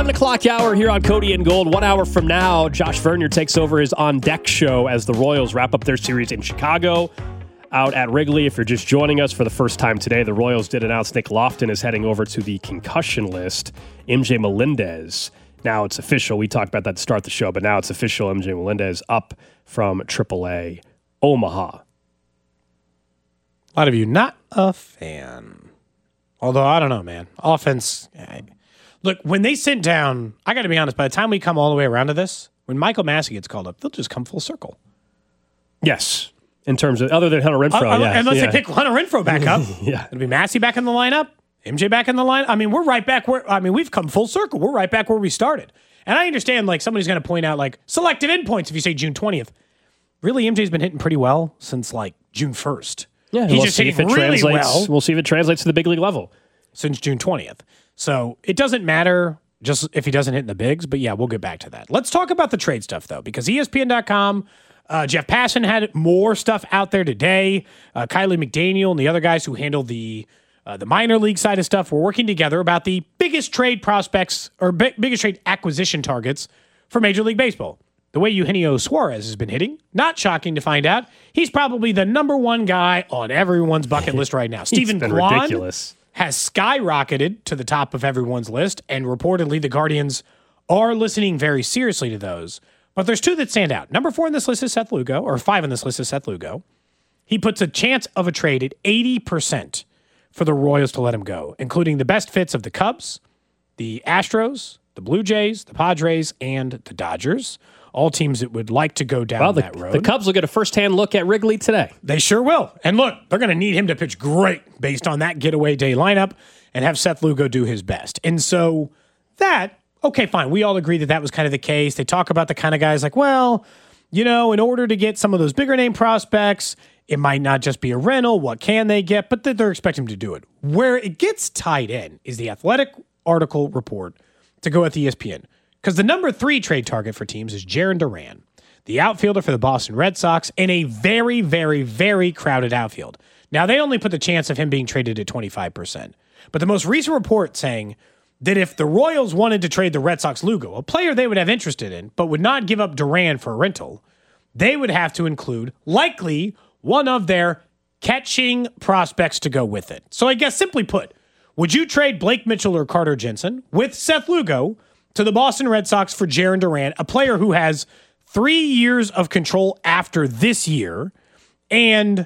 11 o'clock hour here on Cody and Gold. 1 hour from now, Josh Vernier takes over his On Deck show as the Royals wrap up their series in Chicago out at Wrigley. If you're just joining us for the first time today, the Royals did announce Nick Lofton is heading over to the concussion list. MJ Melendez, now it's official. We talked about that to start the show, but now it's official. MJ Melendez up from AAA Omaha. A lot of you not a fan. Although, I don't know, man. Offense. Look, when they sit down, I got to be honest, by the time we come all the way around to this, when Michael Massey gets called up, they'll just come full circle. Yes. In terms of, other than Hunter Renfroe, yeah. Unless they pick Hunter Renfroe back up. Yeah. It'll be Massey back in the lineup, MJ back in the line. I mean, we're right back we've come full circle. We're right back where we started. And I understand, somebody's going to point out, selective endpoints if you say June 20th. Really, MJ's been hitting pretty well since, June 1st. Yeah, he's just hitting really well. We'll see if it translates to the big league level. Since June 20th. So it doesn't matter just if he doesn't hit in the bigs, but yeah, we'll get back to that. Let's talk about the trade stuff, though, because ESPN.com, Jeff Passan had more stuff out there today. Kylie McDaniel and the other guys who handle the minor league side of stuff were working together about the biggest trade prospects or biggest trade acquisition targets for Major League Baseball. The way Eugenio Suarez has been hitting, not shocking to find out, he's probably the number one guy on everyone's bucket list right now. Steven Kwan ridiculous. Has skyrocketed to the top of everyone's list, and reportedly the Guardians are listening very seriously to those. But there's two that stand out. Number 4 on this list is Seth Lugo, or 5 on this list is Seth Lugo. He puts a chance of a trade at 80% for the Royals to let him go, including the best fits of the Cubs, the Astros, the Blue Jays, the Padres, and the Dodgers. All teams that would like to go down that road. The Cubs will get a first-hand look at Wrigley today. They sure will. And look, they're going to need him to pitch great based on that getaway day lineup and have Seth Lugo do his best. And so okay, fine. We all agree that was kind of the case. They talk about the kind of guys in order to get some of those bigger name prospects, it might not just be a rental. What can they get? But they're expecting him to do it. Where it gets tied in is the Athletic article report to go with ESPN. Because the number 3 trade target for teams is Jarren Duran, the outfielder for the Boston Red Sox, in a very, very, very crowded outfield. Now, they only put the chance of him being traded at 25%. But the most recent report saying that if the Royals wanted to trade the Red Sox Lugo, a player they would have interested in, but would not give up Duran for a rental, they would have to include, likely, one of their catching prospects to go with it. So I guess simply put, would you trade Blake Mitchell or Carter Jensen with Seth Lugo to the Boston Red Sox for Jarren Duran, a player who has 3 years of control after this year and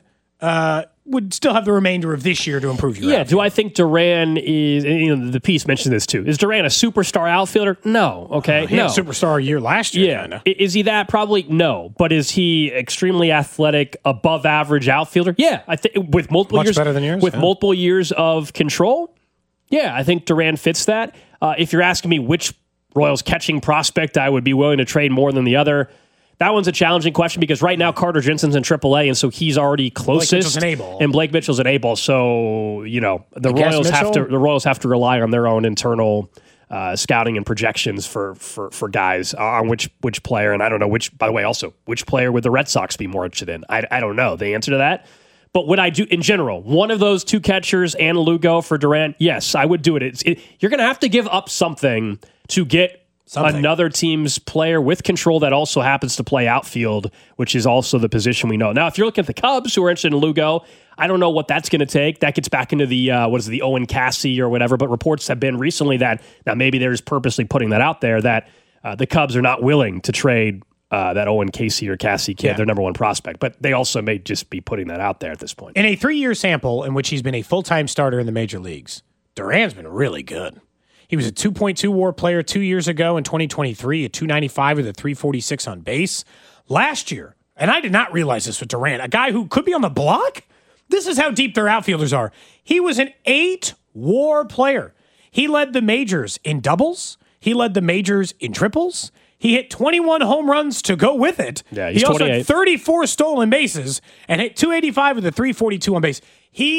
would still have the remainder of this year to improve your outfield? Do I think Duran is, the piece mentioned this too, is Duran a superstar outfielder? No, okay? He had a superstar year last year, kinda. Is he that? Probably no. But is he extremely athletic, above average outfielder? Yeah, I think with multiple Much years, better than yours? with multiple years of control, yeah, I think Duran fits that. If you're asking me which Royals catching prospect I would be willing to trade more than the other, that one's a challenging question because right now Carter Jensen's in AAA, and so he's already closest. And Blake Mitchell's an A-ball. So the Royals have to rely on their own internal scouting and projections for guys on which player, and I don't know which player would the Red Sox be more interested in. I don't know the answer to that. But would I do, in general, one of those 2 catchers and Lugo for Duran? Yes, I would do it. You're going to have to give up something to get another team's player with control that also happens to play outfield, which is also the position we know. Now, if you're looking at the Cubs who are interested in Lugo, I don't know what that's going to take. That gets back into the, the Owen Cassey or whatever, but reports have been recently that, now maybe they're just purposely putting that out there, that the Cubs are not willing to trade that Owen Casey or Cassey kid, their number 1 prospect. But they also may just be putting that out there at this point. In a 3-year sample in which he's been a full-time starter in the major leagues, Duran's been really good. He was a 2.2 WAR player 2 years ago in 2023, a 295 with a 346 on base. Last year, and I did not realize this with Duran, a guy who could be on the block? This is how deep their outfielders are. He was an 8 WAR player. He led the majors in doubles. He led the majors in triples. He hit 21 home runs to go with it. Yeah, he's he also 28. had 34 stolen bases and hit 285 with a 342 on base.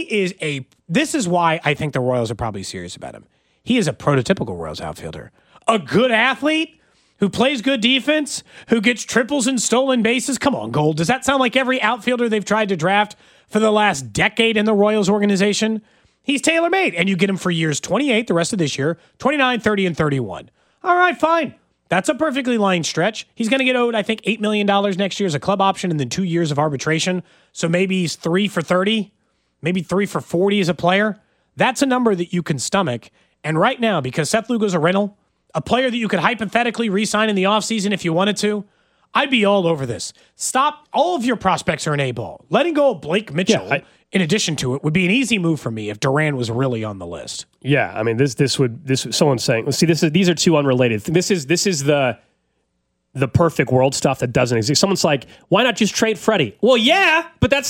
This is why I think the Royals are probably serious about him. He is a prototypical Royals outfielder. A good athlete who plays good defense, who gets triples and stolen bases. Come on, Gold. Does that sound like every outfielder they've tried to draft for the last decade in the Royals organization? He's tailor-made, and you get him for years 28, the rest of this year, 29, 30, and 31. All right, fine. That's a perfectly lined stretch. He's going to get owed, I think, $8 million next year as a club option and then 2 years of arbitration. So maybe he's 3 for 30, maybe 3 for 40 as a player. That's a number that you can stomach. And right now, because Seth Lugo's a rental, a player that you could hypothetically re-sign in the offseason if you wanted to, I'd be all over this. Stop. All of your prospects are in A-ball. Letting go of Blake Mitchell, in addition to it, would be an easy move for me if Duran was really on the list. Yeah, I mean, this someone's saying, see, these are two unrelated. This is the perfect world stuff that doesn't exist. Someone's like, why not just trade Freddie? Well, yeah, but that's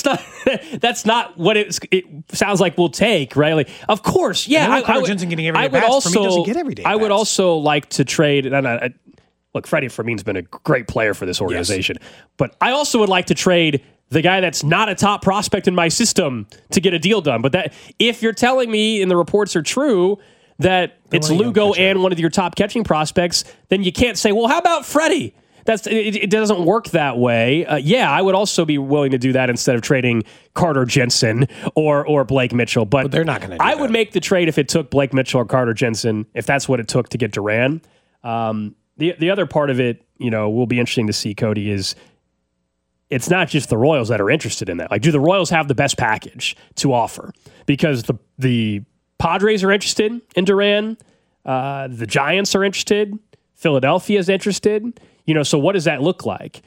not what it sounds like we'll take, right? Like, of course, yeah. Carter Jensen getting every day bats. For me, doesn't get every day I would bats. also like to trade. Look, Freddie Fermin's been a great player for this organization, but I also would like to trade the guy that's not a top prospect in my system to get a deal done. But that, if you're telling me and the reports are true that it's Lugo and one of your top catching prospects, then you can't say, well, how about Freddie? It doesn't work that way. Yeah, I would also be willing to do that instead of trading Carter Jensen or Blake Mitchell. But they're not going to do I that. would make the trade if it took Blake Mitchell or Carter Jensen, if that's what it took to get Duran. The other part of it, will be interesting to see, Cody, is it's not just the Royals that are interested in that. Like, do the Royals have the best package to offer? Because the Padres are interested in Duran. The Giants are interested. Philadelphia's interested. So what does that look like?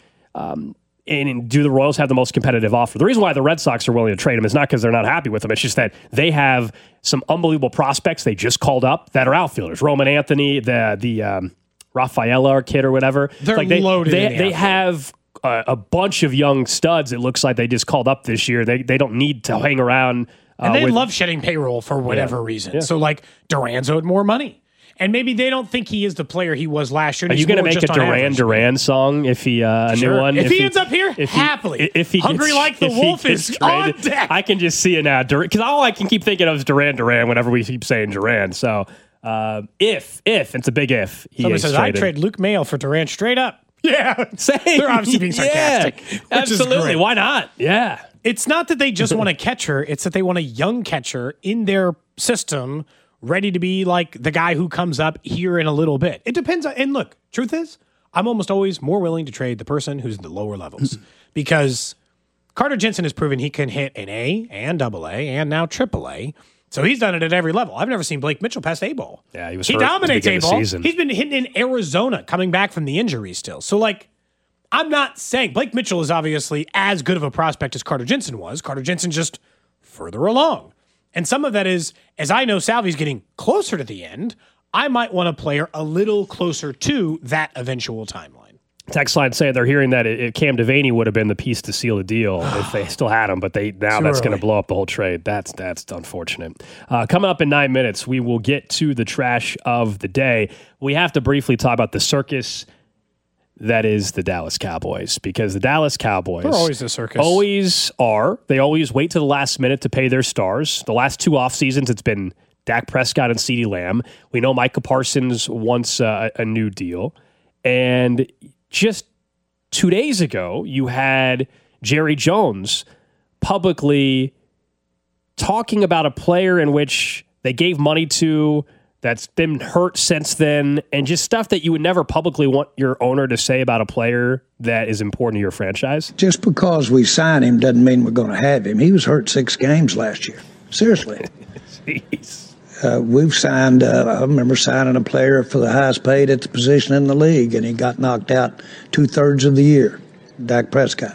And do the Royals have the most competitive offer? The reason why the Red Sox are willing to trade him is not because they're not happy with him. It's just that they have some unbelievable prospects they just called up that are outfielders. Roman Anthony, the Rafaela kid or whatever. They're loaded. They have a bunch of young studs. It looks like they just called up this year. They don't need to hang around. And they love shedding payroll for whatever reason. Yeah. So, Duran's owed more money. And maybe they don't think he is the player he was last year. Are you going to make a Duran song if he a new one? If he ends up here, happily. If he Hungry gets, like the wolf is on deck. I can just see it now. Because all I can keep thinking of is Duran whenever we keep saying Duran. So if it's a big if. Somebody says I'd trade Luke Mail for Duran straight up. Yeah, same. They're obviously being sarcastic. Yeah, absolutely. Why not? Yeah. It's not that they just want a catcher. It's that they want a young catcher in their system ready to be like the guy who comes up here in a little bit. It depends. And look, truth is, I'm almost always more willing to trade the person who's in the lower levels because Carter Jensen has proven he can hit an A and AA and now AAA. So he's done it at every level. I've never seen Blake Mitchell pass A-ball. Yeah, he dominates A-ball. He's been hitting in Arizona coming back from the injury still. So I'm not saying Blake Mitchell is obviously as good of a prospect as Carter Jensen was. Carter Jensen just further along. And some of that is, as I know Salvi's getting closer to the end, I might want a player a little closer to that eventual timeline. Text line saying they're hearing that Cam Devaney would have been the piece to seal the deal if they still had him, but that's going to blow up the whole trade. That's unfortunate. Coming up in 9 minutes, we will get to the trash of the day. We have to briefly talk about the circus that is the Dallas Cowboys, because the Dallas Cowboys... They're always a circus. Always are. They always wait to the last minute to pay their stars. The last two off seasons, it's been Dak Prescott and CeeDee Lamb. We know Micah Parsons wants a new deal. And just 2 days ago, you had Jerry Jones publicly talking about a player in which they gave money to that's been hurt since then, and just stuff that you would never publicly want your owner to say about a player that is important to your franchise. Just because we sign him doesn't mean we're going to have him. He was hurt 6 games last year. Seriously. Jeez. We've signed, I remember signing a player for the highest paid at the position in the league, and he got knocked out 2/3 of the year, Dak Prescott.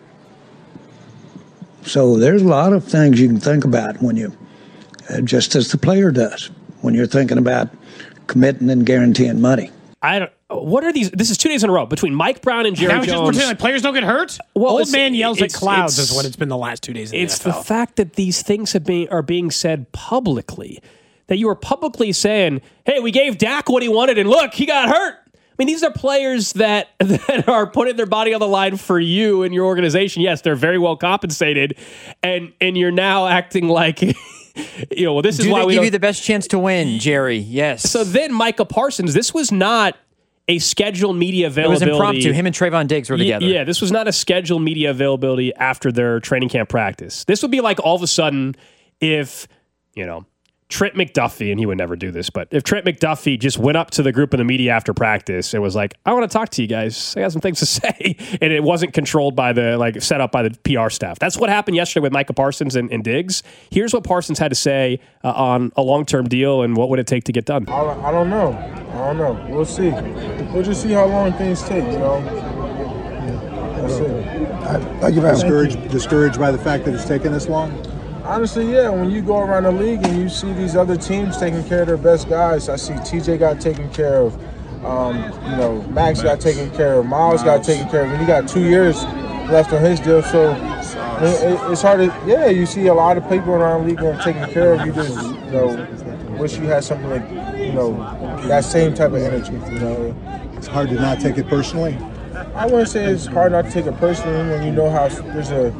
So there's a lot of things you can think about when you, just as the player does, when you're thinking about committing and guaranteeing money. What are these? This is 2 days in a row between Mike Brown and Jerry Jones. Now just pretend like players don't get hurt? Well, Old man yells at clouds is what it's been the last 2 days in the NFL. It's the fact that these things are being said publicly. That you are publicly saying, hey, we gave Dak what he wanted, and look, he got hurt. I mean, these are players that are putting their body on the line for you and your organization. Yes, they're very well compensated, and you're now acting like, well, this is why we give you the best chance to win, Jerry. Yes. So then Micah Parsons, this was not a scheduled media availability. It was impromptu. Him and Trayvon Diggs were together. Yeah, this was not a scheduled media availability after their training camp practice. This would be like all of a sudden if, Trent McDuffie, and he would never do this, but if Trent McDuffie just went up to the group in the media after practice and was like, I want to talk to you guys. I got some things to say. And it wasn't controlled by set up by the PR staff. That's what happened yesterday with Micah Parsons and Diggs. Here's what Parsons had to say on a long-term deal and what would it take to get done. I don't know. We'll see. We'll just see how long things take, That's it. Thank you very much. Discouraged by the fact that it's taken this long? Honestly, yeah. When you go around the league and you see these other teams taking care of their best guys, I see TJ got taken care of. Max got taken care of. Miles got taken care of. And he got 2 years left on his deal. So it's hard to, you see a lot of people around the league getting taken care of. You just, wish you had something like, that same type of energy. It's hard to not take it personally. I wouldn't say it's hard not to take it personally when you know how there's a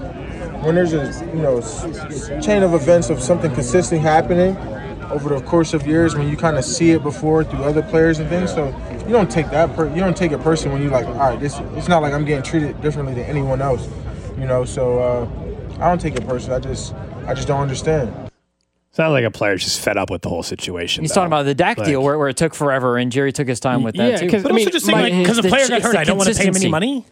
chain of events of something consistently happening over the course of years when you kind of see it before through other players and things. So you don't take it personally when you're like, all right, it's not like I'm getting treated differently than anyone else, So I don't take it personally. I just don't understand. Sounds like a player's just fed up with the whole situation. He's talking about the Dak deal where it took forever, and Jerry took his time with that too. But also just saying, because the player got hurt, I don't want to pay him any money.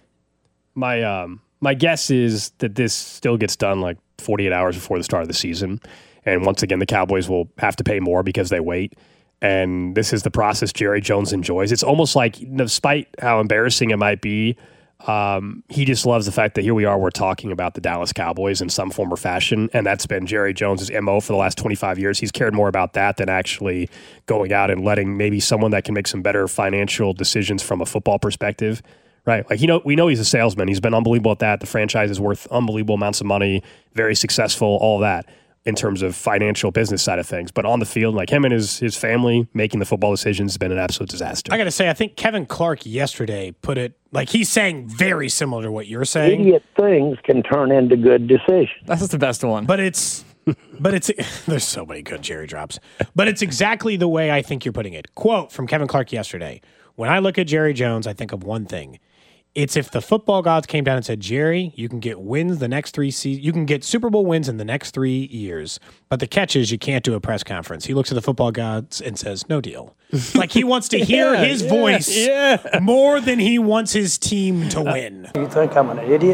My guess is that this still gets done like 48 hours before the start of the season. And once again, the Cowboys will have to pay more because they wait. And this is the process Jerry Jones enjoys. It's almost like, despite how embarrassing it might be, he just loves the fact that here we are, we're talking about the Dallas Cowboys in some form or fashion. And that's been Jerry Jones's MO for the last 25 years. He's cared more about that than actually going out and letting maybe someone that can make some better financial decisions from a football perspective. Right. Like, we know he's a salesman. He's been unbelievable at that. The franchise is worth unbelievable amounts of money, very successful, all that in terms of financial business side of things. But on the field, like him and his family making the football decisions has been an absolute disaster. I got to say, I think Kevin Clark yesterday put it like he's saying very similar to what you're saying. Idiot things can turn into good decisions. That's the best one. But it's there's so many good Jerry drops. But it's exactly the way I think you're putting it. Quote from Kevin Clark yesterday. When I look at Jerry Jones, I think of one thing. It's if the football gods came down and said, Jerry, you can get wins the next 3 seasons. You can get Super Bowl wins in the next 3 years. But the catch is you can't do a press conference. He looks at the football gods and says, no deal. Like he wants to hear his voice more than he wants his team to win. You think I'm an idiot?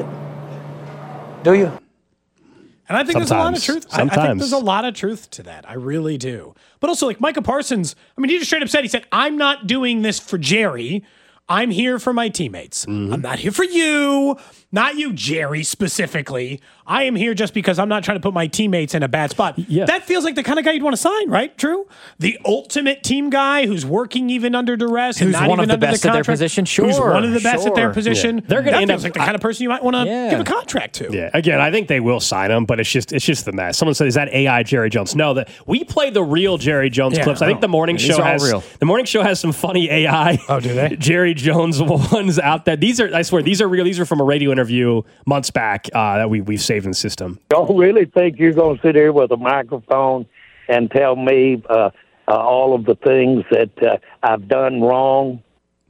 Do you? And I think there's a lot of truth. I think there's a lot of truth to that. I really do. But also, like Micah Parsons, he just straight up said, he said, I'm not doing this for Jerry. I'm here for my teammates. Mm-hmm. I'm not here for you. Not you, Jerry, specifically. I am here just because I'm not trying to put my teammates in a bad spot. Yeah. That feels like the kind of guy you'd want to sign, right? True? The ultimate team guy who's working even under duress. Who's and not one even of the under best at their position? Sure. Who's one of the best at their position? Yeah. They're going to end up like the kind of person you might want to give a contract to. Yeah. Again, I think they will sign him, but it's just the mess. Someone said, "Is that AI Jerry Jones?" No, we play the real Jerry Jones clips. I think the morning show has some funny AI. Oh, do they? Jerry Jones ones out there. I swear, these are real. These are from a radio interview months back that we've saved in the system. Don't really think you're going to sit here with a microphone and tell me all of the things that I've done wrong?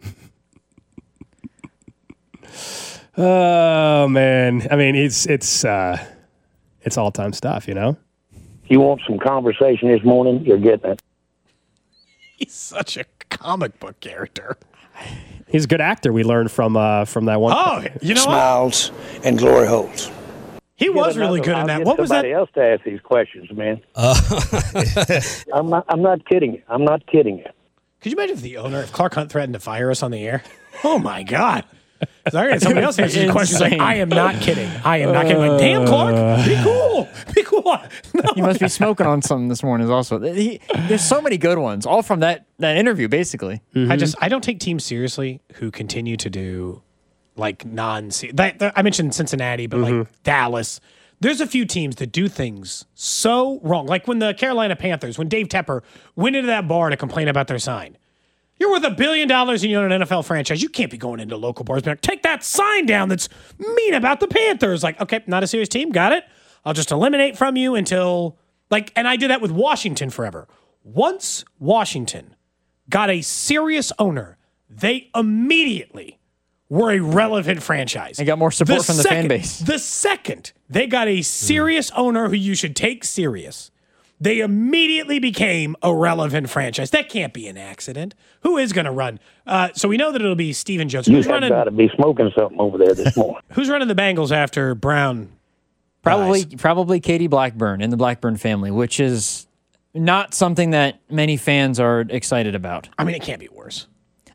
Oh man, it's all time stuff, You want some conversation this morning? You're getting it. He's such a comic book character. He's a good actor. We learned from that one. Oh, you know Smiles and glory holes. He was really good in that. What was that? Somebody else to ask these questions, man. I'm not kidding you. I'm not kidding you. Could you imagine if Clark Hunt threatened to fire us on the air? Oh my God. Somebody else answers these questions like, I am not kidding. I am not kidding. Like, damn, Clark, be cool. Be cool. No. He must be smoking on something this morning also. There's so many good ones, all from that interview, basically. Mm-hmm. I don't take teams seriously who continue to do like I mentioned Cincinnati, but like Dallas. There's a few teams that do things so wrong. Like when the Carolina Panthers, when Dave Tepper went into that bar to complain about their sign. You're worth $1 billion and you own an NFL franchise. You can't be going into local bars. Like, take that sign down that's mean about the Panthers. Like, okay, not a serious team. Got it. I'll just eliminate from you until and I did that with Washington forever. Once Washington got a serious owner, they immediately were a relevant franchise. They got more support from the fan base. The second they got a serious owner who you should take serious, they immediately became a relevant franchise. That can't be an accident. Who is going to run? So we know that it'll be Stephen Jones. You have got to be smoking something over there this morning. Who's running the Bengals after Brown? Probably Katie Blackburn in the Blackburn family, which is not something that many fans are excited about. I mean, it can't be worse.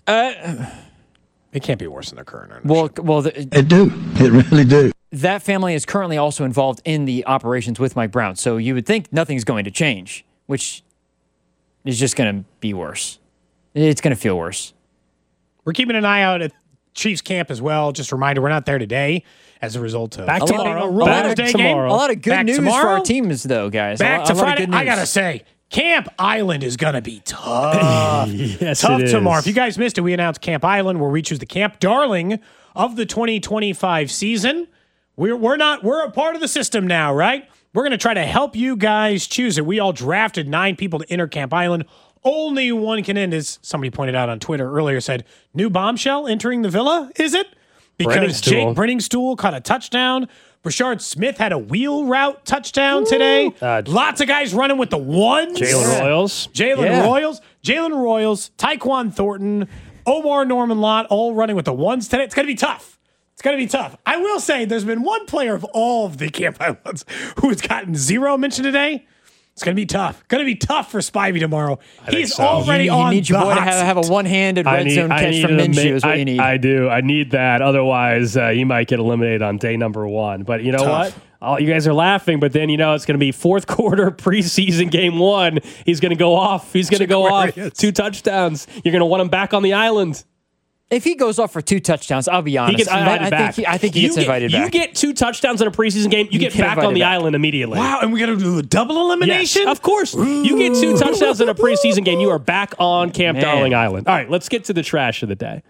It can't be worse than their current ownership. It do. It really do. That family is currently also involved in the operations with Mike Brown, so you would think nothing's going to change, which is just going to be worse. It's going to feel worse. We're keeping an eye out at Chiefs camp as well. Just a reminder, we're not there today as a result of Back tomorrow. a lot of good news for our teams, though, guys. Back to Friday. I got to say, Camp Island is going to be tough. Yes, tough it is. tomorrow. If you guys missed it, we announced Camp Island, where we choose the camp darling of the 2025 season. We're a part of the system now, right? We're going to try to help you guys choose it. We all drafted 9 people to enter Camp Island. Only one can end, as somebody pointed out on Twitter earlier, said, new bombshell entering the villa, is it? Because Jake Brenningstool caught a touchdown. Brashard Smith had a wheel route touchdown today. Lots of guys running with the ones. Jalen Royals, Tyquan Thornton, Omar Norman Lott, all running with the ones today. It's going to be tough. I will say there's been one player of all of the Camp Islands who has gotten 0 mention today. It's going to be tough. Going to be tough for Spivey tomorrow. He's already on. You need your boy to have a one-handed red zone catch from Minshew is what you need. I do. I need that. Otherwise, he might get eliminated on day number 1. But you know what? You guys are laughing, but then it's going to be fourth quarter preseason game 1. He's going to go off. 2 touchdowns. You're going to want him back on the island. If he goes off for 2 touchdowns, I'll be honest. I think he gets invited back. You get 2 touchdowns in a preseason game, you get back on the island immediately. Wow, and we got to do a double elimination? Yes, of course. Ooh. You get 2 touchdowns in a preseason game, you are back on Camp Darling Island. All right, let's get to the trash of the day.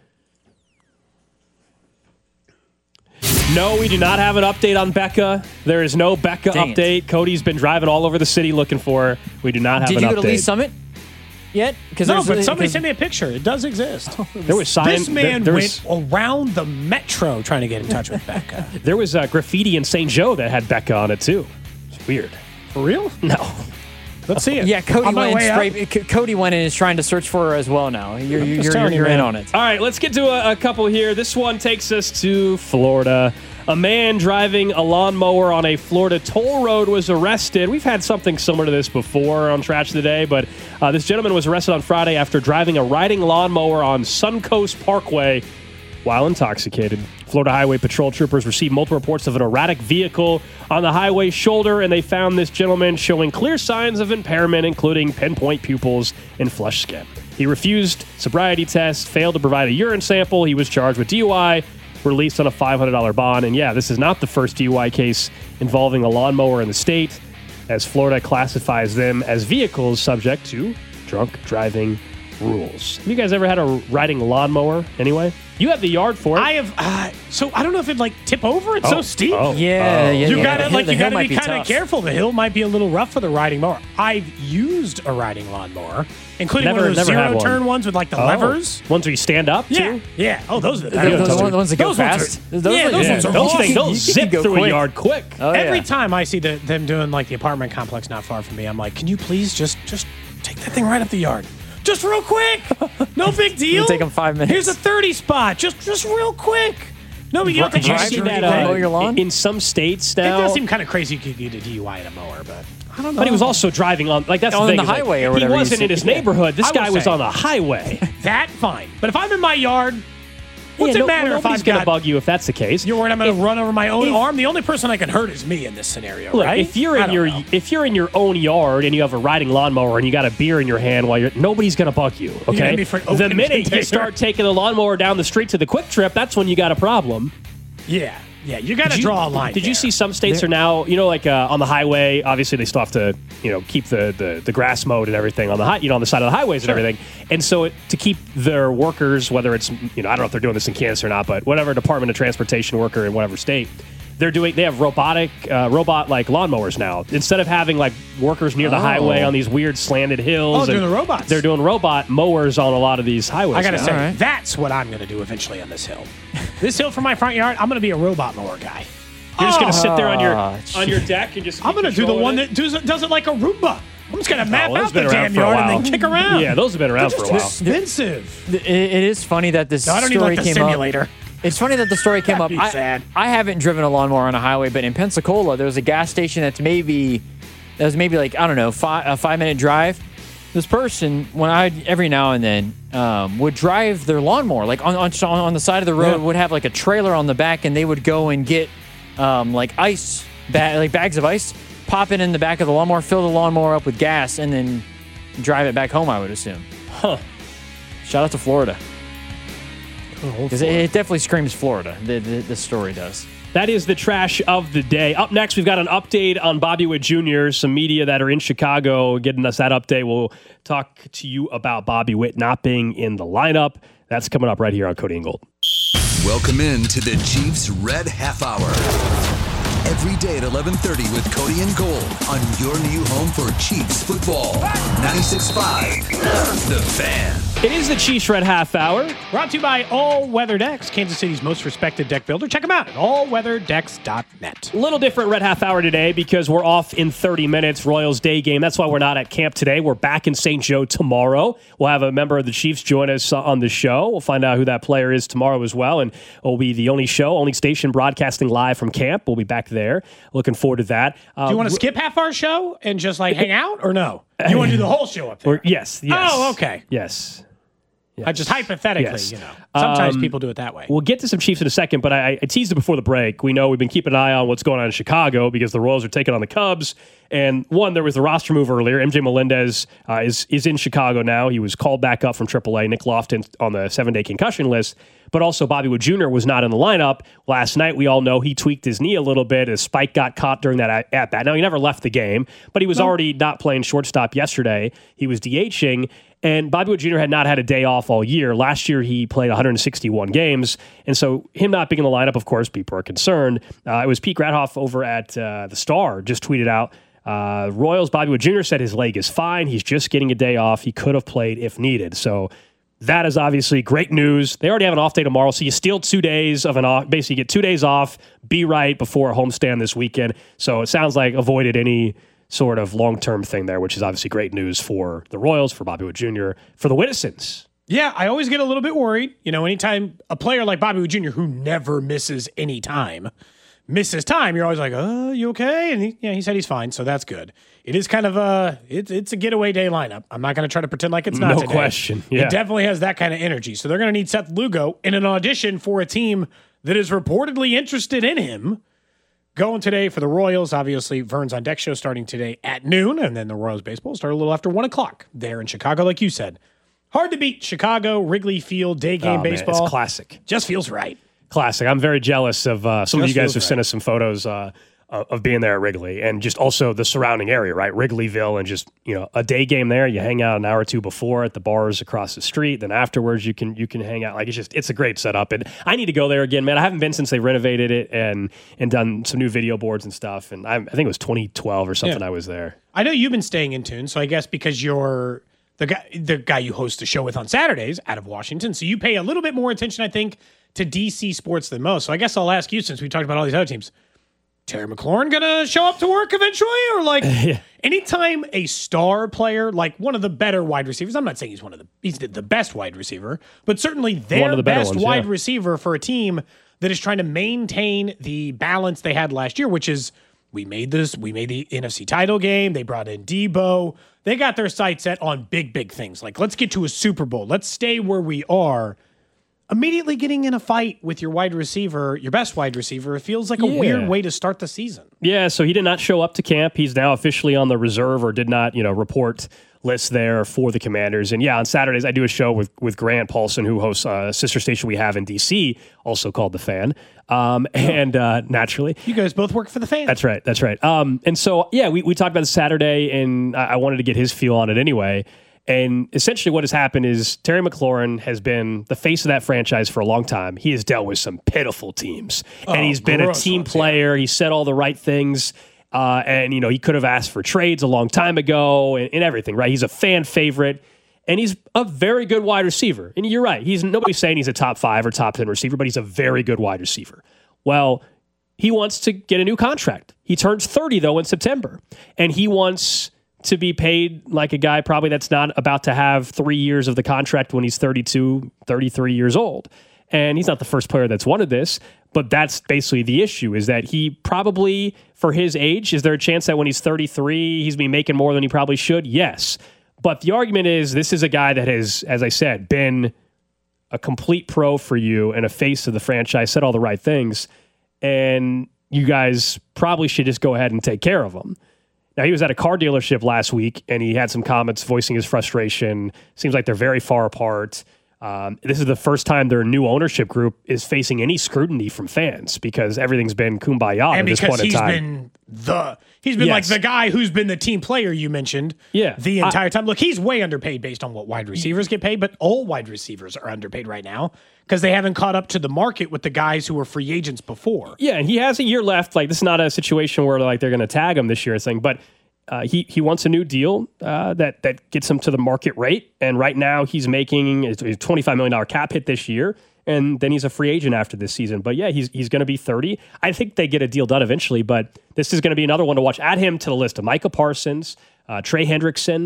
No, we do not have an update on Becca. There is no Becca update. Cody's been driving all over the city looking for her. We do not have an update. Did you go to Lee Summit yet? No, but somebody sent me a picture. It does exist. This man went around the metro trying to get in touch with Becca. There was graffiti in St. Joe that had Becca on it, too. It's weird. For real? No. Let's see it. Yeah, Cody went in and is trying to search for her as well now. You're in on it. All right, let's get to a couple here. This one takes us to Florida. A man driving a lawnmower on a Florida toll road was arrested. We've had something similar to this before on Trash of the Day, but this gentleman was arrested on Friday after driving a riding lawnmower on Suncoast Parkway while intoxicated. Florida Highway Patrol troopers received multiple reports of an erratic vehicle on the highway shoulder, and they found this gentleman showing clear signs of impairment, including pinpoint pupils and flushed skin. He refused sobriety tests, failed to provide a urine sample. He was charged with DUI, released on a $500 bond. And yeah, this is not the first DUI case involving a lawnmower in the state, as Florida classifies them as vehicles subject to drunk driving rules. Have you guys ever had a riding lawnmower anyway? You have the yard for it. I have. So I don't know if it'd tip over. It's so steep. You gotta be kind of careful. The hill might be a little rough for the riding mower. I've used a riding lawnmower, including one of those zero-turn ones with the levers. Ones where you stand up too? Yeah. Oh, those are the ones that go fast. Those ones are awesome. They'll zip through a yard quick. Every time I see them doing the apartment complex not far from me, I'm like, can you please just take that thing right up the yard? Just real quick. No big deal. It'll take them 5 minutes. Here's a 30 spot. Just real quick. No, but you don't think you see that mow your lawn? In some states now. It does seem kind of crazy you could get a DUI in a mower, but I don't know. But he was also driving on, that's the thing. On the highway or whatever. He wasn't in his neighborhood. This guy was on the highway. That, fine. But if I'm in my yard, what's it matter if nobody's going to bug you if that's the case. You're worried I'm going to run over my own arm? The only person I can hurt is me in this scenario, look, right? If you're in your own yard and you have a riding lawnmower and you got a beer in your hand nobody's going to bug you, okay? The minute you start taking the lawnmower down the street to the Quick Trip, that's when you got a problem. Yeah, you got to draw a line. Did you see some states are now, on the highway, obviously they still have to, keep the grass mowed and everything on the on the side of the highways and everything. And so to keep their workers, whether it's, I don't know if they're doing this in Kansas or not, but whatever Department of Transportation worker in whatever state, they have robot lawnmowers now. Instead of having workers near the highway on these weird slanted hills. Doing the robots. They're doing robot mowers on a lot of these highways. I got to say, that's what I'm going to do eventually on this hill. This hill from my front yard, I'm going to be a robot mower guy. You're just going to sit there on your deck and just. I'm going to do the one that does it like a Roomba. I'm just going to map those out have been the around damn for a yard while. and then kick around. Yeah, those have been around for a while. Expensive. It is funny that this No, I don't need story like the came simulator. up. It's funny that the story came up. That'd be sad. I haven't driven a lawnmower on a highway, but in Pensacola, there was a gas station that was maybe like, I don't know, a 5-minute drive. This person, every now and then, would drive their lawnmower like on the side of the road. Would have like a trailer on the back, and they would go and get like ice, like bags of ice, pop it in the back of the lawnmower, fill the lawnmower up with gas, and then drive it back home. I would assume. Huh. Shout out to Florida. Because it definitely screams Florida. The story does. That is the trash of the day. Up next, we've got an update on Bobby Witt Jr., some media that are in Chicago getting us that update. We'll talk to you about Bobby Witt not being in the lineup. That's coming up right here on Cody and Gold. Welcome in to the Chiefs Red Half Hour. Every day at 11:30 with Cody and Gold on your new home for Chiefs football. 96.5, The Fan. It is the Chiefs Red Half Hour. Brought to you by All Weather Decks, Kansas City's most respected deck builder. Check them out at allweatherdecks.net. A little different Red Half Hour today because we're off in 30 minutes, Royals day game. That's why we're not at camp today. We're back in St. Joe tomorrow. We'll have a member of the Chiefs join us on the show. We'll find out who that player is tomorrow as well, and it'll be the only station broadcasting live from camp. We'll be back there. Looking forward to that. Do you want to skip half our show and just like hang out, or no? You want to do the whole show up there? Yes. Oh, okay. Yes. I just hypothetically, Yes. sometimes people do it that way. We'll get to some Chiefs in a second, but I teased it before the break. We know we've been keeping an eye on what's going on in Chicago because the Royals are taking on the Cubs. And there was the roster move earlier. MJ Melendez is in Chicago now. He was called back up from AAA. Nick Lofton on the 7-day concussion list. But also Bobby Witt Jr. was not in the lineup. Last night, we all know he tweaked his knee a little bit as Spike got caught during that at-bat. Now, he never left the game, but he was already not playing shortstop yesterday. He was DHing. And Bobby Witt Jr. had not had a day off all year. Last year, he played 161 games. And so him not being in the lineup, of course, people are concerned. It was Pete Gradhoff over at The Star just tweeted out, Royals, Bobby Witt Jr. said his leg is fine. He's just getting a day off. He could have played if needed. So that is obviously great news. They already have an off day tomorrow, so you steal 2 days of an off. Basically, you get 2 days off, be right before a homestand this weekend. So it sounds like avoided any sort of long-term thing there, which is obviously great news for the Royals, for Bobby Witt Jr., for the Wittisons. Yeah, I always get a little bit worried. Anytime a player like Bobby Witt Jr., who never misses any time, misses time, you're always like, you okay? And he said he's fine, so that's good. It is kind of it's a getaway day lineup. I'm not going to try to pretend like it's not no today. Question. Yeah. It definitely has that kind of energy. So they're going to need Seth Lugo in an audition for a team that is reportedly interested in him. Going today for the Royals. Obviously, Vern's on Deck show starting today at noon, and then the Royals baseball start a little after 1 o'clock there in Chicago, like you said. Hard to beat Chicago, Wrigley Field, day game baseball. Man, it's classic. Just feels right. Classic. I'm very jealous of some of you guys have sent us some photos of being there at Wrigley and just also the surrounding area, right? Wrigleyville, and just, a day game there. You hang out an hour or two before at the bars across the street. Then afterwards you can hang out. Like it's a great setup. And I need to go there again, man. I haven't been since they renovated it and done some new video boards and stuff. And I think it was 2012 or something. I was there. I know you've been staying in tune. So I guess because you're the guy you host the show with on Saturdays out of Washington. So you pay a little bit more attention, I think, to DC sports than most. So I guess I'll ask you, since we talked about all these other teams, Terry McLaurin gonna show up to work eventually? Or anytime a star player, like one of the better wide receivers, I'm not saying he's the best wide receiver, but certainly their best wide receiver for a team that is trying to maintain the balance they had last year, which is we made the NFC title game. They brought in Debo. They got their sights set on big things. Like, let's get to a Super Bowl. Let's stay where we are. Immediately getting in a fight with your wide receiver, your best wide receiver, it feels like a weird way to start the season. Yeah, so he did not show up to camp. He's now officially on the reserve or did not, report list there for the Commanders. And yeah, on Saturdays, I do a show with Grant Paulson, who hosts a sister station we have in D.C., also called The Fan. And naturally, you guys both work for The Fan. That's right. And so, yeah, we talked about this Saturday, and I wanted to get his feel on it anyway. And essentially what has happened is Terry McLaurin has been the face of that franchise for a long time. He has dealt with some pitiful teams. And he's been a team player. He said all the right things. And he could have asked for trades a long time ago and everything, right? He's a fan favorite. And he's a very good wide receiver. And you're right. Nobody's saying he's a top 5 or top 10 receiver, but he's a very good wide receiver. Well, he wants to get a new contract. He turns 30, though, in September. And he wants to be paid like a guy probably that's not about to have 3 years of the contract when he's 32, 33 years old. And he's not the first player that's wanted this, but that's basically the issue, is that he probably, for his age, is there a chance that when he's 33, he's be making more than he probably should? Yes. But the argument is this is a guy that has, as I said, been a complete pro for you and a face of the franchise, said all the right things, and you guys probably should just go ahead and take care of him. Now, he was at a car dealership last week, and he had some comments voicing his frustration. Seems like they're very far apart. This is the first time their new ownership group is facing any scrutiny from fans because everything's been kumbaya at this point in time. He's been like the guy who's been the team player you mentioned the entire time. Look, he's way underpaid based on what wide receivers get paid, but all wide receivers are underpaid right now because they haven't caught up to the market with the guys who were free agents before. Yeah, and he has a year left. Like, this is not a situation where like they're going to tag him this year or something, but he wants a new deal that gets him to the market rate. And right now he's making a $25 million cap hit this year. And then he's a free agent after this season. But yeah, he's going to be 30. I think they get a deal done eventually, but this is going to be another one to watch. Add him to the list of Micah Parsons, Trey Hendrickson.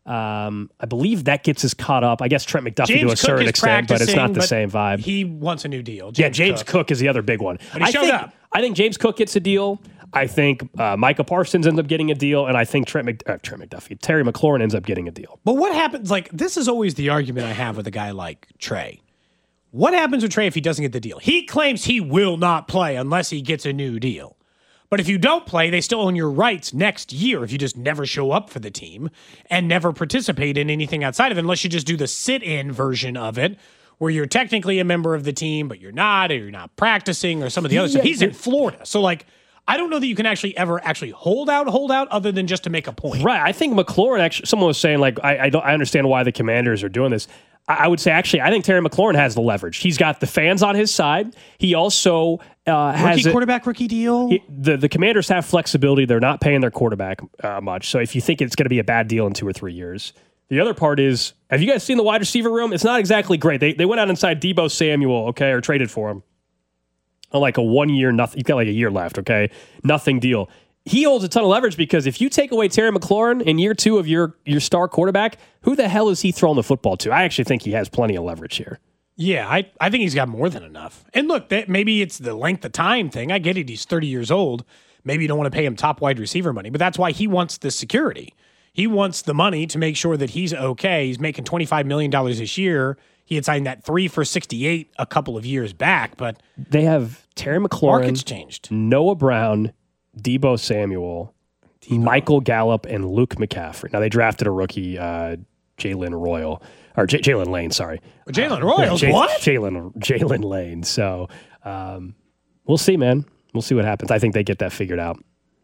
I believe that gets us caught up. I guess Trent McDuffie to a certain extent, but it's not the same vibe. He wants a new deal. James Cook is the other big one. But he showed up. I think James Cook gets a deal. I think Micah Parsons ends up getting a deal, and I think Terry McLaurin ends up getting a deal. But what happens, like, this is always the argument I have with a guy like Trey. What happens with Trey if he doesn't get the deal? He claims he will not play unless he gets a new deal. But if you don't play, they still own your rights next year if you just never show up for the team and never participate in anything outside of it, unless you just do the sit-in version of it, where you're technically a member of the team, but you're not, or you're not practicing, or some of the other stuff. He's in Florida. So, like, I don't know that you can ever hold out other than just to make a point. Right. I think McLaurin actually, someone was saying, like, I understand why the Commanders are doing this. I would say, actually, I think Terry McLaurin has the leverage. He's got the fans on his side. He also has rookie deal. The Commanders have flexibility. They're not paying their quarterback much. So if you think it's going to be a bad deal in 2 or 3 years. The other part is, have you guys seen the wide receiver room? It's not exactly great. They went out inside Deebo Samuel, okay, or traded for him. On like a 1 year, nothing. You've got like a year left, okay? Nothing deal. He holds a ton of leverage because if you take away Terry McLaurin in year 2 of your star quarterback, who the hell is he throwing the football to? I actually think he has plenty of leverage here. Yeah, I think he's got more than enough. And look, maybe it's the length of time thing. I get it. He's 30 years old. Maybe you don't want to pay him top wide receiver money, but that's why he wants the security. He wants the money to make sure that he's okay. He's making $25 million this year. He had signed that 3 for $68 a couple of years back, but they have Terry McLaurin, market's changed. Noah Brown, Deebo Samuel, Michael Gallup, and Luke McCaffrey. Now they drafted a rookie, Jalen Lane. Sorry, Jalen Royals. What? Jalen Lane. So we'll see, man. We'll see what happens. I think they get that figured out.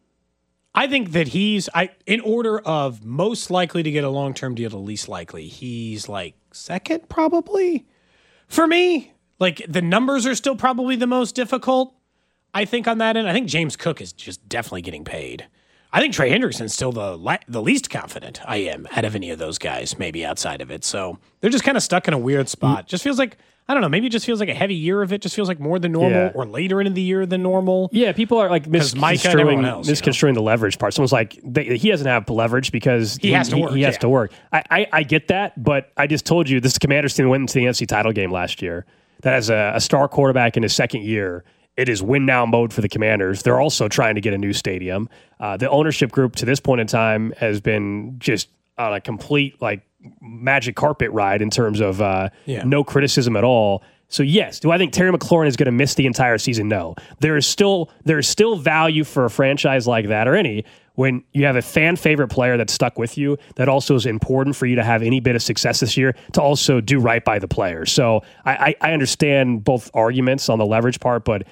I think that he's in order of most likely to get a long-term deal to least likely. He's like second, probably for me. Like, the numbers are still probably the most difficult, I think, on that end. I think James Cook is just definitely getting paid. I think Trey Hendrickson's still the least confident I am out of any of those guys, maybe outside of it. So they're just kind of stuck in a weird spot. Just feels like, I don't know, maybe it just feels like a heavy year of it. Just feels like more than normal or later into the year than normal. Yeah, people are like misconstruing the leverage part. Someone's like, he doesn't have leverage because he has to work. He has to work. I get that, but I just told you this Commanders team went into the NFC title game last year. That has a star quarterback in his second year. It is win now mode for the Commanders. They're also trying to get a new stadium. The ownership group to this point in time has been just on a complete like magic carpet ride in terms of no criticism at all. So yes, do I think Terry McLaurin is going to miss the entire season? No. There is still value for a franchise like that or any when you have a fan favorite player that's stuck with you. That also is important for you to have any bit of success this year to also do right by the player. So I understand both arguments on the leverage part, but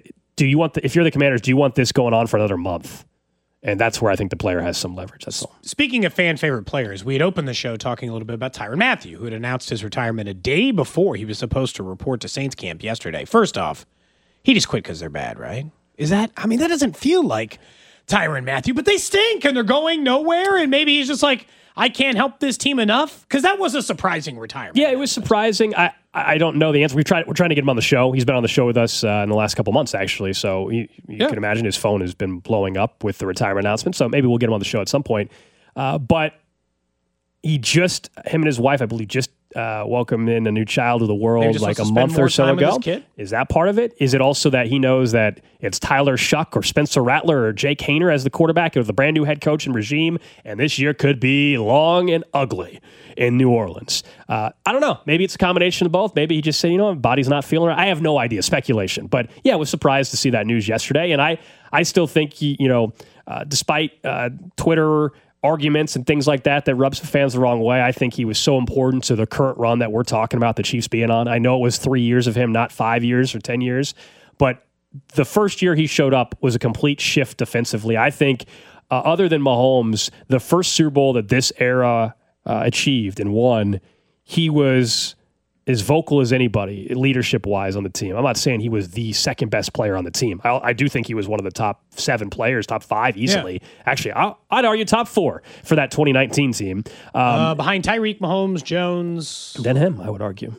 if you're the Commanders, do you want this going on for another month? And that's where I think the player has some leverage. That's all. Speaking of fan favorite players, we had opened the show talking a little bit about Tyrann Mathieu, who had announced his retirement a day before he was supposed to report to Saints camp yesterday. First off, he just quit because they're bad, right? That doesn't feel like Tyrann Mathieu, but they stink and they're going nowhere. And maybe he's just like, I can't help this team enough, because that was a surprising retirement. Yeah, it was surprising. I don't know the answer. We're trying to get him on the show. He's been on the show with us in the last couple months, actually. So you can imagine his phone has been blowing up with the retirement announcement. So maybe we'll get him on the show at some point. But him and his wife, I believe, just welcomed in a new child to the world like a month or so ago. Is that part of it? Is it also that he knows that it's Tyler Shuck or Spencer Rattler or Jake Haener as the quarterback of the brand new head coach and regime, and this year could be long and ugly in New Orleans? I don't know. Maybe it's a combination of both. Maybe he just said, body's not feeling right. I have no idea. Speculation. But yeah, I was surprised to see that news yesterday. And I still think despite Twitter arguments and things like that rubs the fans the wrong way, I think he was so important to the current run that we're talking about the Chiefs being on. I know it was 3 years of him, not 5 years or 10 years, but the first year he showed up was a complete shift defensively. I think other than Mahomes, the first Super Bowl that this era achieved and won, he was as vocal as anybody leadership-wise on the team. I'm not saying he was the second best player on the team. I do think he was one of the top 7 players, top 5 easily. Yeah. Actually, I'd argue top 4 for that 2019 team. Behind Tyreek, Mahomes, Jones. Then him, I would argue.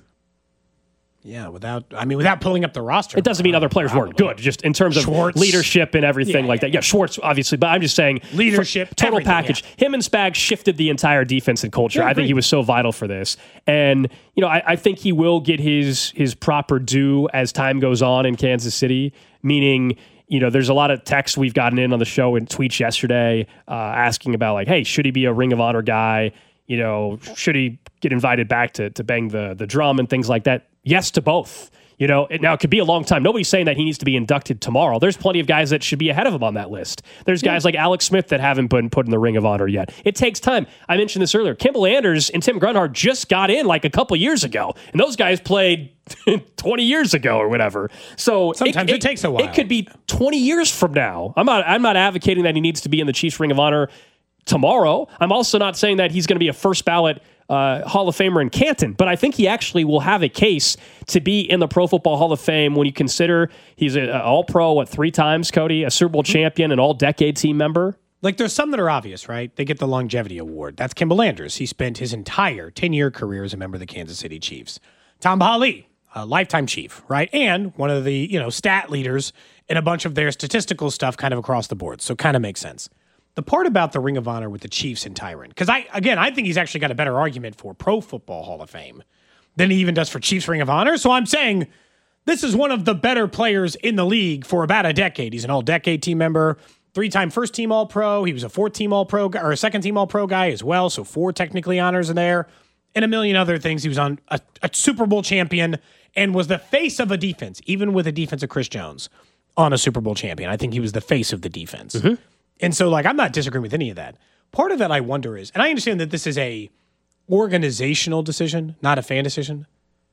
Yeah, without pulling up the roster. It doesn't mean other players weren't good, just in terms of Schwartz. Leadership and everything like that. Yeah, Schwartz, obviously, but I'm just saying leadership, total package. Yeah. Him and Spags shifted the entire defense and culture. I think he was so vital for this. And, I think he will get his proper due as time goes on in Kansas City, meaning, there's a lot of texts we've gotten in on the show and tweets yesterday asking about, like, hey, should he be a Ring of Honor guy? Should he get invited back to bang the drum and things like that? Yes to both. Now it could be a long time. Nobody's saying that he needs to be inducted tomorrow. There's plenty of guys that should be ahead of him on that list. There's guys like Alex Smith that haven't been put in the Ring of Honor yet. It takes time. I mentioned this earlier. Kimball Anders and Tim Grunhard just got in like a couple years ago, and those guys played 20 years ago or whatever. So sometimes it takes a while. It could be 20 years from now. I'm not advocating that he needs to be in the Chiefs Ring of Honor tomorrow. I'm also not saying that he's going to be a first ballot Hall of Famer in Canton, but I think he actually will have a case to be in the Pro Football Hall of Fame when you consider he's an All-Pro 3 times, Cody, a Super Bowl champion, an All-Decade team member. Like, there's some that are obvious, right? They get the longevity award. That's Kimball Anders. He spent his entire 10-year career as a member of the Kansas City Chiefs. Tom Bahali, a lifetime Chief, right? And one of the, stat leaders in a bunch of their statistical stuff kind of across the board. So kind of makes sense. The part about the Ring of Honor with the Chiefs and Tyron, because I think he's actually got a better argument for Pro Football Hall of Fame than he even does for Chiefs Ring of Honor. So I'm saying this is one of the better players in the league for about a decade. He's an all-decade team member, 3-time first-team All-Pro. He was a 4th-team All-Pro or a second-team All-Pro guy as well, so 4 technically honors in there, and a million other things. He was on a Super Bowl champion and was the face of a defense, even with a defense of Chris Jones on a Super Bowl champion. I think he was the face of the defense. Mm-hmm. And so, I'm not disagreeing with any of that. Part of that I wonder is, and I understand that this is a organizational decision, not a fan decision.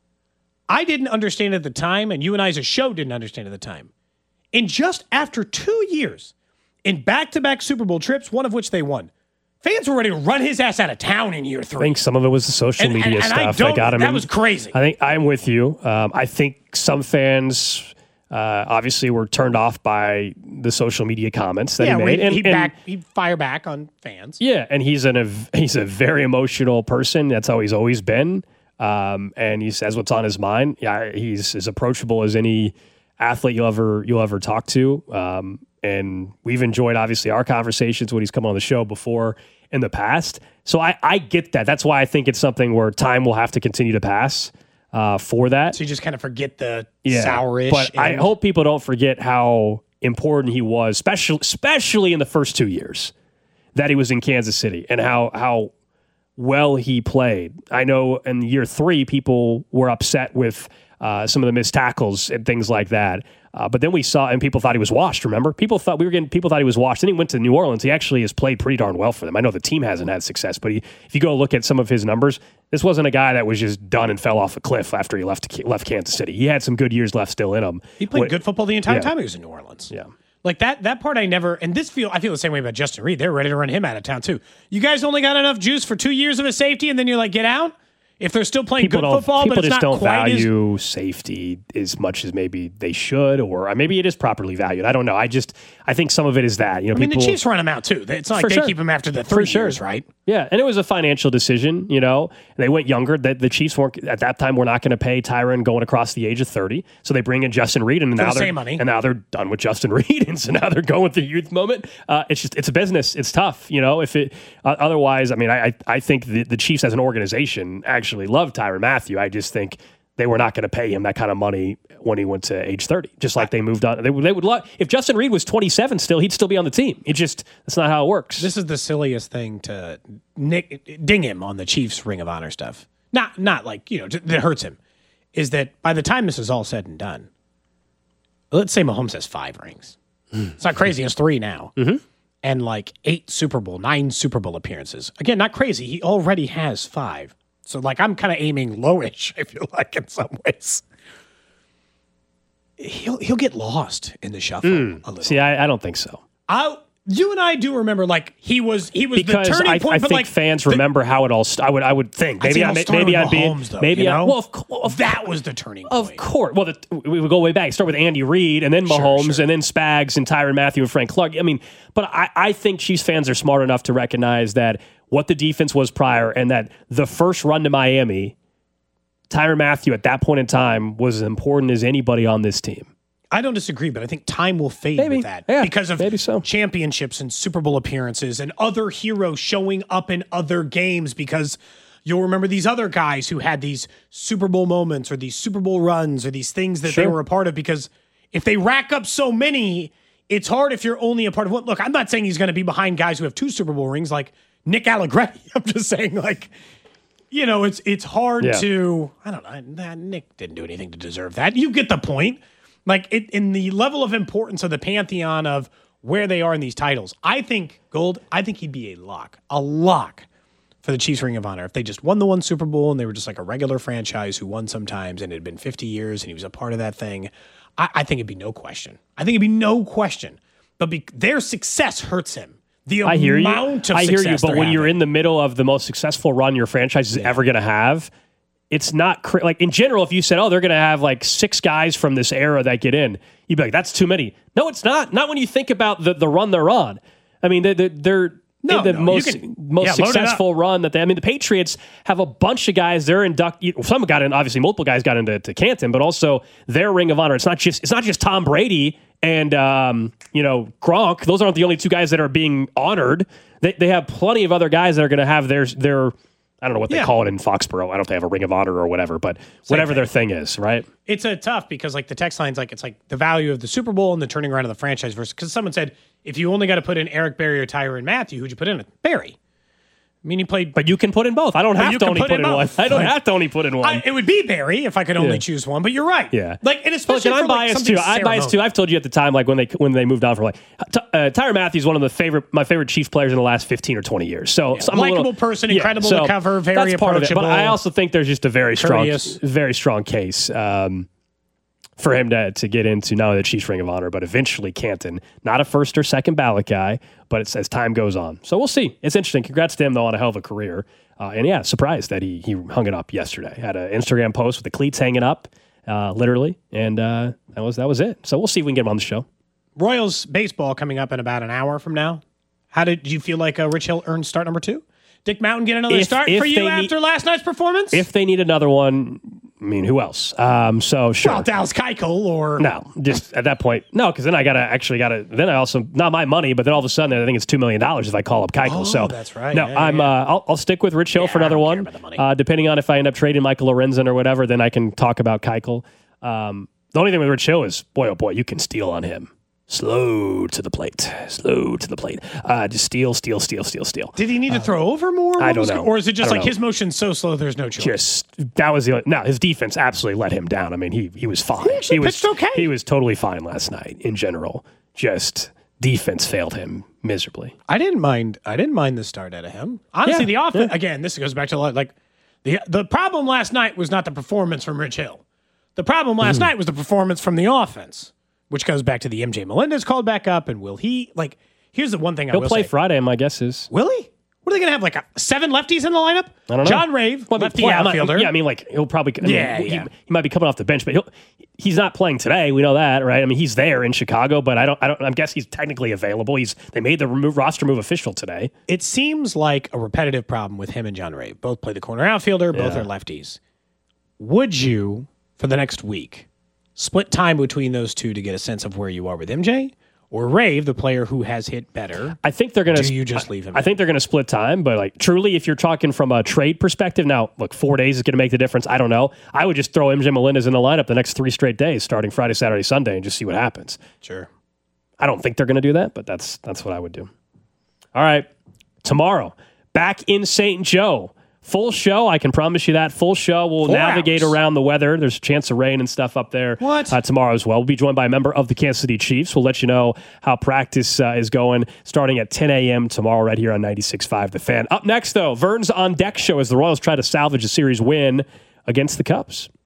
I didn't understand at the time, and you and I as a show didn't understand at the time. And just after 2 years, in back-to-back Super Bowl trips, one of which they won, fans were ready to run his ass out of town in year 3. I think some of it was the social media stuff that got him. That was crazy. I think I'm with you. I think some fans... obviously, we're turned off by the social media comments that he made. He'd fire back on fans. Yeah, and he's a very emotional person. That's how he's always been. And he says what's on his mind. Yeah, he's as approachable as any athlete you'll ever talk to. And we've enjoyed, obviously, our conversations when he's come on the show before in the past. So I get that. That's why I think it's something where time will have to continue to pass. For that. So you just kind of forget the sourish. But I hope people don't forget how important he was, especially in the first 2 years that he was in Kansas City and how well he played. I know in year 3, people were upset with some of the missed tackles and things like that. But then we saw, and people thought he was washed, remember? People thought he was washed. Then he went to New Orleans. He actually has played pretty darn well for them. I know the team hasn't had success, but if you go look at some of his numbers, this wasn't a guy that was just done and fell off a cliff after he left Kansas City. He had some good years left still in him. He played good football the entire time he was in New Orleans. Yeah. Like that part I never, and I feel the same way about Justin Reed. They're ready to run him out of town too. You guys only got enough juice for 2 years of a safety and then you're like, get out? If they're still playing good football, but it's just not don't quite value safety as much as maybe they should, or maybe it is properly valued. I don't know. I think some of it is that. I mean, the Chiefs run him out too. It's not like they keep him after the 3 years, right? Yeah, and it was a financial decision. They went younger. The Chiefs weren't at that time. We're not going to pay Tyron going across the age of 30, so they bring in Justin Reed, and now they're done with Justin Reed, and so now they're going with the youth moment. It's a business. It's tough. If it otherwise, I think the Chiefs as an organization actually love Tyrann Mathieu. I just think they were not going to pay him that kind of money when he went to age 30, just like they moved on. They would love, if Justin Reed was 27 still, he'd still be on the team. That's not how it works. This is the silliest thing to ding him on the Chiefs Ring of Honor stuff. Not like, that hurts him, is that by the time this is all said and done, let's say Mahomes has 5 rings. It's not crazy. He has 3 now. Mm-hmm. And 9 Super Bowl appearances. Again, not crazy. He already has 5. So, I'm kind of aiming lowish, I feel like, in some ways. He'll get lost in the shuffle a little. See, I don't think so. You and I do remember, he was because the turning point. I think fans remember how it all. I would think maybe that was the turning point. Of course. Well, we would go way back. Start with Andy Reid, and then Mahomes, and then Spags, and Tyrann Mathieu, and Frank Clark. But I think Chiefs fans are smart enough to recognize that what the defense was prior, and that the first run to Miami, Tyrann Mathieu at that point in time was as important as anybody on this team. I don't disagree, but I think time will fade with that because of championships and Super Bowl appearances and other heroes showing up in other games, because you'll remember these other guys who had these Super Bowl moments or these Super Bowl runs or these things that they were a part of, because if they rack up so many, it's hard if you're only a part of one. Look, I'm not saying he's going to be behind guys who have 2 Super Bowl rings like Nick Allegretti. I'm just saying, it's hard to, I don't know, Nick didn't do anything to deserve that. You get the point. In the level of importance of the pantheon of where they are in these titles, I think he'd be a lock for the Chiefs Ring of Honor. If they just won the 1 Super Bowl and they were just like a regular franchise who won sometimes and it had been 50 years and he was a part of that thing, I think it'd be no question. But their success hurts him. I hear you, but when you're in the middle of the most successful run your franchise is ever going to have, it's not in general. If you said, they're going to have 6 guys from this era that get in, you'd be like, that's too many. No, it's not. Not when you think about the run they're on. They're most successful run that they. The Patriots have a bunch of guys. They're some got in. Obviously, multiple guys got into Canton, but also their Ring of Honor. It's not just Tom Brady and Gronk. Those aren't the only 2 guys that are being honored. They have plenty of other guys that are going to have their. I don't know what they call it in Foxborough. I don't know if they have a Ring of Honor or whatever, but whatever their thing is, right? It's tough because the text line's it's the value of the Super Bowl and the turning around of the franchise versus, because someone said, if you only got to put in Eric Berry or Tyrann Mathieu, who'd you put in? Berry. He played. But you can put in both. I don't have to only put in one. I don't have to only put in one. It would be Berry if I could only choose one, but you're right. Yeah. And especially I'm biased too. I'm biased too. I've told you at the time, when they moved on from Tyrann Mathieu is one of my favorite Chiefs players in the last 15 or 20 years. So I'm likable person, incredible to cover, very approachable. But I also think there's just a very strong case for him to get into not only the Chiefs Ring of Honor, but eventually Canton. Not a first or second ballot guy, but it's as time goes on. So we'll see. It's interesting. Congrats to him, though, on a hell of a career. Surprised that he hung it up yesterday. Had an Instagram post with the cleats hanging up, literally, and that was it. So we'll see if we can get him on the show. Royals baseball coming up in about an hour from now. How did you feel like Rich Hill earned start number 2? Dick Mountain get another start for you after last night's performance? If they need another one, who else? So sure. Well, Dallas Keuchel or no, just at that point, no, because then I gotta. Then I also not my money, but then all of a sudden I think it's $2 million if I call up Keuchel. Oh, so that's right. No, I'll stick with Rich Hill for another one. Depending on if I end up trading Michael Lorenzen or whatever, then I can talk about Keuchel. The only thing with Rich Hill is, boy, oh boy, you can steal on him. Slow to the plate. Just steal. Did he need to throw over more? I don't know. Or is it just his motion's so slow there's no choice? That was the only. No, his defense absolutely let him down. He was fine. He pitched okay. He was totally fine last night in general. Just defense failed him miserably. I didn't mind the start out of him. Honestly, the offense, again, this goes back to the problem last night was not the performance from Rich Hill. The problem last night was the performance from the offense. Which goes back to the MJ Melendez called back up, and will he here's the one thing I will say. He'll play Friday, my guess is. Will he? What are they going to have, like 7 lefties in the lineup? I don't know. John Rave, lefty outfielder. He'll probably. He might be coming off the bench, but he's not playing today. We know that, right? I mean, he's there in Chicago, but I guess he's technically available. They made the roster move official today. It seems like a repetitive problem with him and John Rave. Both play the corner outfielder. Both are lefties. Would you, for the next week, split time between those two to get a sense of where you are with MJ? Or Rave, the player who has hit better? I think they're going to. Do you just leave him? I think they're going to split time, but like truly, if you're talking from a trade perspective, now look, 4 days is going to make the difference. I don't know. I would just throw MJ Melendez in the lineup the next 3 straight days, starting Friday, Saturday, Sunday, and just see what happens. Sure. I don't think they're going to do that, but that's what I would do. All right, tomorrow back in St. Joe. Full show, I can promise you that. Full show. We'll navigate around the weather. There's a chance of rain and stuff up there tomorrow as well. We'll be joined by a member of the Kansas City Chiefs. We'll let you know how practice is going starting at 10 a.m. tomorrow right here on 96.5 The Fan. Up next, though, Vern's On Deck show as the Royals try to salvage a series win against the Cubs.